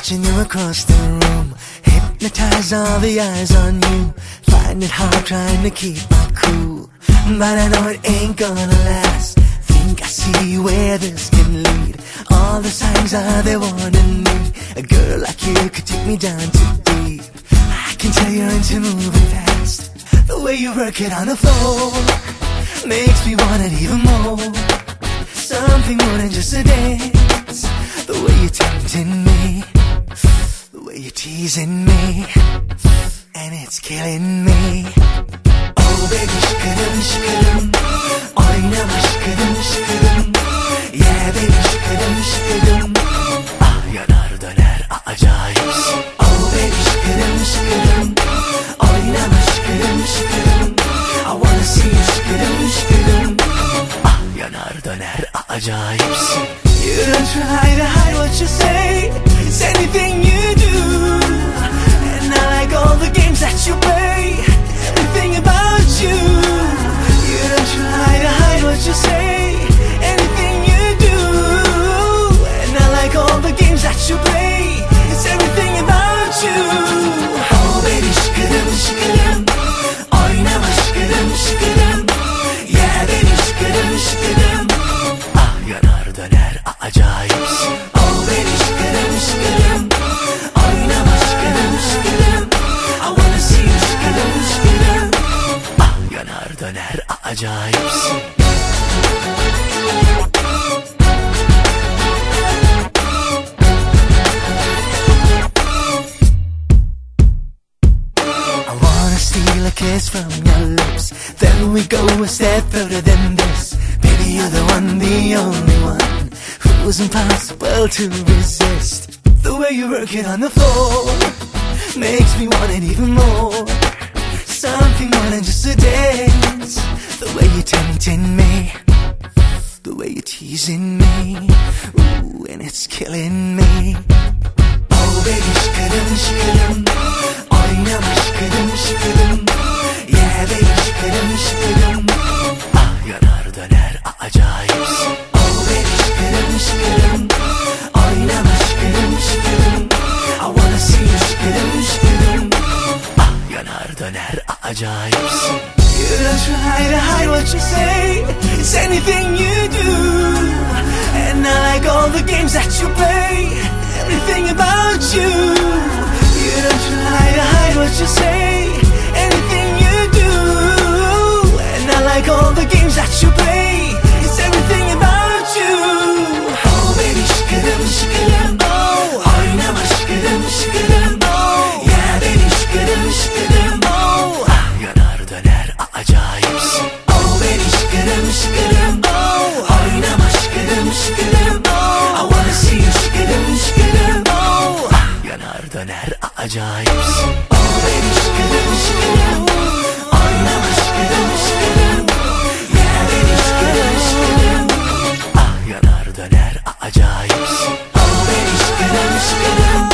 watching you across the room, hypnotize all the eyes on you. Find it hard trying to keep my cool, but I know it ain't gonna last. Think I see where this can lead. All the signs are there warning me. A girl like you could take me down too deep. I can tell you're into moving fast. The way you work it on the floor makes me want it even more. Something more than just a dance. The way you're tempting me, the way you're teasing me, and it's killing me. Oh baby, şıkırım şıkırım, oynama şıkırım şıkırım. Yeah baby, şıkırım şıkırım. Ah yanar döner acayipsin. Oh baby, şıkırım şıkırım, oynama şıkırım şıkırım. I wanna see you şıkırım şıkırım. Ah yanar döner acayipsin. You don't try to hide what you say. It's anything you do. And I like all the games that you play. Everything about you. You don't try to hide what you say. Anything you do. And I like all the games that you play. It's everything about you. Oh baby, şıkırım şıkırım, oynama şıkırım şıkırım. Yeah baby, şıkırım şıkırım. Ah yanar döner acayipsin. Oh baby, şıkırım şıkırım, oynama şıkırım şıkırım. I wanna see you şıkırım şıkırım. Ah yanar döner acayipsin. I wanna steal a kiss from your lips. Then we go a step further than this. Baby, you're the one, the only one, who's impossible to resist. The way you work it on the floor makes me want it even more. Something more than just a dance. The way you're tempting me, the way you're teasing me, ooh, and it's killing me. Oh baby, şıkırım şıkırım, oynama şıkırım şıkırım. Yeah baby, şıkırım şıkırım. Ah yanar döner acayipsin. Oh baby, şıkırım şıkırım, oynama şıkırım şıkırım. I wanna see you şıkırım şıkırım. Ah yanar döner acayipsin. You don't try to hide what you say. It's anything you do. And I like all the games that you play. Everything about you. You don't try to hide what you say. Anything you do. And I like all the games that you play. It's everything about you. Oh baby, şıkırım şıkırım. Oh, oynama şıkırım şıkırım. Oh, yeah baby, şıkırım şıkırım. Oh, ah yanar döner acayipsin. Oh baby, şıkırım şıkırım. Oh, oynama şıkırım şıkırım. Oh, I wanna see you şıkırım şıkırım. Oh, ah yanar döner acayipsin. Oh baby, şıkırım şıkırım. Oynama şıkırım şıkırım. Yeah baby, şıkırım şıkırım. Ah yanar döner acayipsin. Oh baby, şıkırım şıkırım.